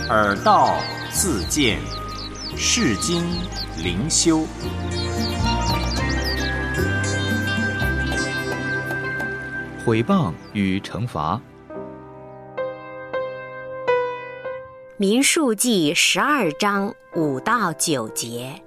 耳道自见，世经灵修。 毁谤与惩罚。 民数记12章5到9节。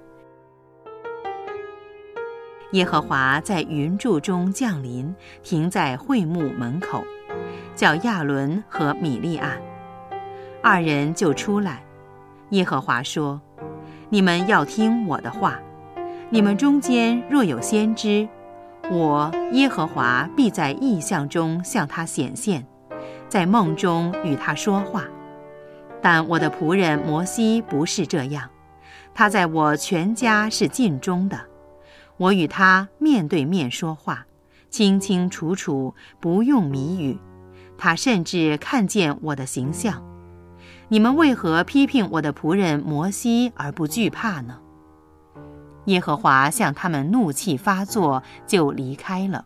耶和华在云柱中降临，停在会幕门口，叫亚伦和米利暗，二人就出来。耶和华说：你们要听我的话，你们中间若有先知，我耶和华必在异象中向他显现，在梦中与他说话。但我的仆人摩西不是这样，他在我全家是尽忠的，我与他面对面说话，清清楚楚，不用谜语，他甚至看见我的形象。你们为何批评我的仆人摩西而不惧怕呢？耶和华向他们怒气发作，就离开了。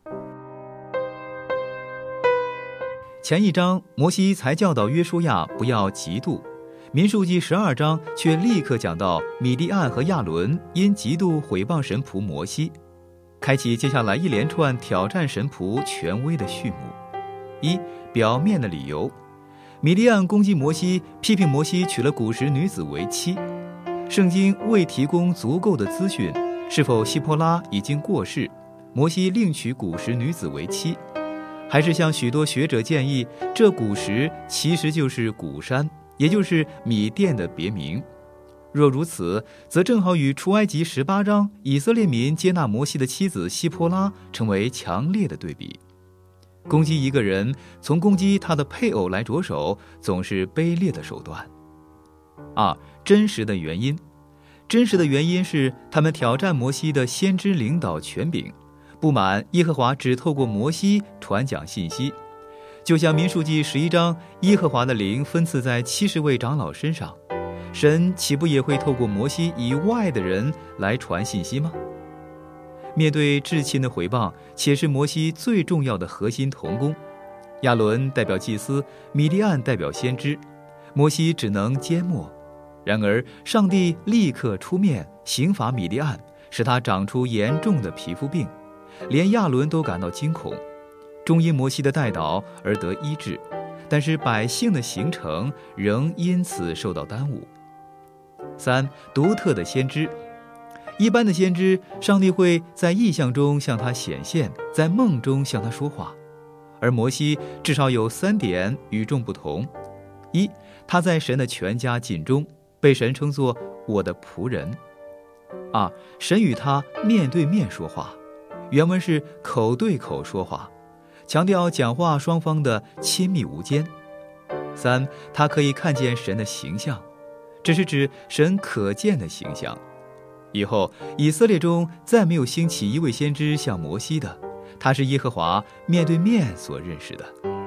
前一章摩西才教导约书亚不要嫉妒，民数记12章却立刻讲到米利暗和亚伦因嫉妒毁谤神仆摩西，开启接下来一连串挑战神仆权威的序幕。一、表面的理由。米利暗攻击摩西，批评摩西娶了古时女子为妻。圣经未提供足够的资讯，是否希波拉已经过世，摩西另娶古时女子为妻，还是像许多学者建议，这古时其实就是古山，也就是米甸的别名。若如此，则正好与出埃及18章以色列民接纳摩西的妻子希波拉成为强烈的对比。攻击一个人，从攻击他的配偶来着手，总是卑劣的手段。二、真实的原因。真实的原因是他们挑战摩西的先知领导权柄，不满耶和华只透过摩西传讲信息。就像民数记11章，耶和华的灵分赐在70位长老身上，神岂不也会透过摩西以外的人来传信息吗？面对至亲的毁谤，且是摩西最重要的核心同工，亚伦代表祭司，米利暗代表先知，摩西只能缄默。然而上帝立刻出面刑罚米利暗，使他长出严重的皮肤病，连亚伦都感到惊恐，终因摩西的代祷而得医治，但是百姓的行程仍因此受到耽误。三、独特的先知。一般的先知，上帝会在异象中向他显现，在梦中向他说话，而摩西至少有3点与众不同。一、他在神的全家尽忠，被神称作我的仆人。二、神与他面对面说话，原文是口对口说话，强调讲话双方的亲密无间。三、他可以看见神的形象，这是指神可见的形象。以后以色列中再没有兴起一位先知像摩西的，他是耶和华面对面所认识的。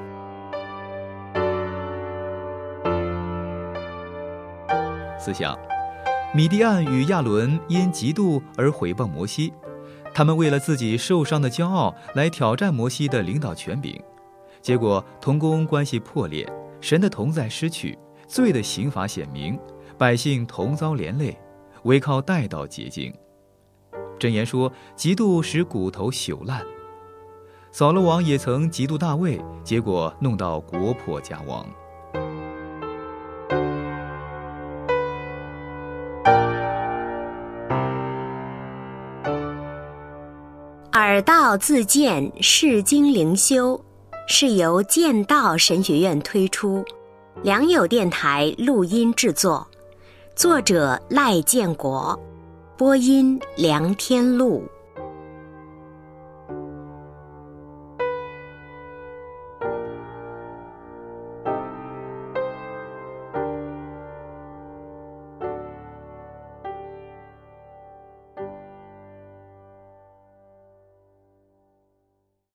思想，米利暗与亚伦因嫉妒而毁谤摩西，他们为了自己受伤的骄傲来挑战摩西的领导权柄，结果同工关系破裂，神的同在失去，罪的刑罚显明，百姓同遭连累，唯靠代祷洁净。箴言说，嫉妒使骨头朽烂。扫罗王也曾嫉妒大卫，结果弄到国破家亡。 耳道自见，世经灵修，是由剑道神学院推出，良友电台录音制作，作者赖建国，播音梁天禄。